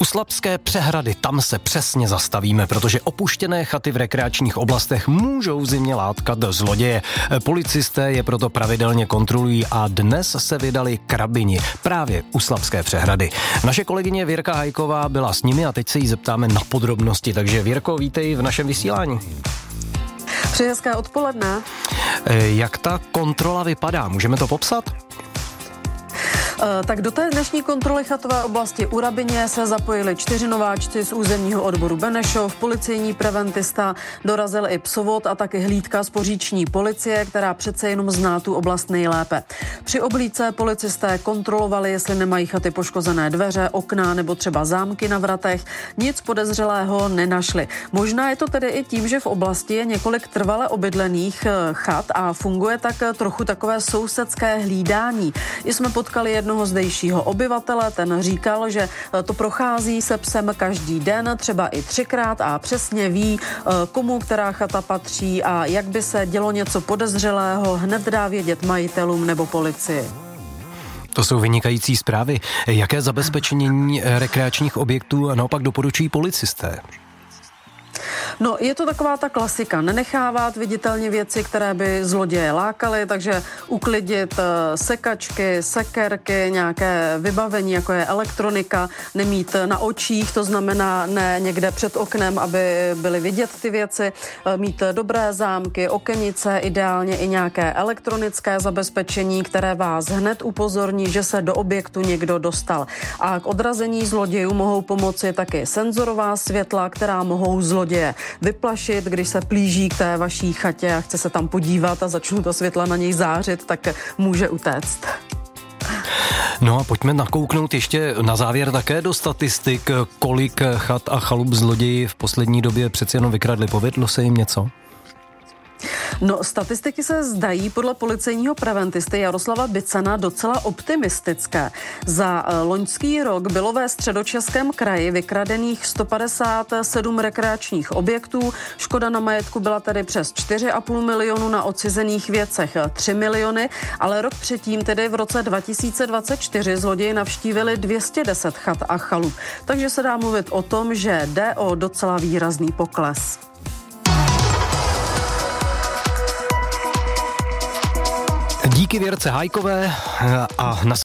U Slabské přehrady tam se přesně zastavíme, protože opuštěné chaty v rekreačních oblastech můžou v zimě látkat zloděje. Policisté je proto pravidelně kontrolují a dnes se vydali k Rabini, právě u Slabské přehrady. Naše kolegyně Věrka Hajková byla s nimi a teď se jí zeptáme na podrobnosti. Takže Věrko, vítej v našem vysílání. Přeji hezké odpoledne. Jak ta kontrola vypadá? Můžeme to popsat? Tak do té dnešní kontroly chatové oblasti u Rabině se zapojili 4 nováčci z územního odboru Benešov, policejní preventista, dorazil i psovod a taky hlídka z poříční policie, která přece jenom zná tu oblast nejlépe. Při oblídce policisté kontrolovali, jestli nemají chaty poškozené dveře, okna nebo třeba zámky na vratech. Nic podezřelého nenašli. Možná je to tedy i tím, že v oblasti je několik trvale obydlených chat a funguje tak trochu takové sousedské hlídání. Jsme potkali jednoho zdejšího obyvatele, ten říkal, že to prochází se psem každý den, třeba i 3krát a přesně ví, komu která chata patří a jak by se dělo něco podezřelého, hned dá vědět majitelům nebo policii. To jsou vynikající zprávy. Jaké zabezpečení rekreačních objektů naopak doporučují policisté? No, je to taková ta klasika, nenechávat viditelně věci, které by zloděje lákaly, takže uklidit sekačky, sekerky, nějaké vybavení, jako je elektronika, nemít na očích, to znamená ne někde před oknem, aby byly vidět ty věci, mít dobré zámky, okenice, ideálně i nějaké elektronické zabezpečení, které vás hned upozorní, že se do objektu někdo dostal. A k odrazení zlodějů mohou pomoci taky senzorová světla, která mohou zloděje vyplašit, když se plíží k té vaší chatě a chce se tam podívat a začnou ta světla na něj zářit, tak může utéct. No a pojďme nakouknout ještě na závěr také do statistik, kolik chat a chalup zloději v poslední době přeci jenom vykradli. Povedlo se jim něco? No, statistiky se zdají podle policejního preventisty Jaroslava Bicana docela optimistické. Za loňský rok bylo ve Středočeském kraji vykradených 157 rekreačních objektů. Škoda na majetku byla tedy přes 4,5 milionu, na odcizených věcech 3 miliony, ale rok předtím, tedy v roce 2024, zloději navštívili 210 chat a chalup. Takže se dá mluvit o tom, že jde o docela výrazný pokles. Díky Věrce Hajkové a na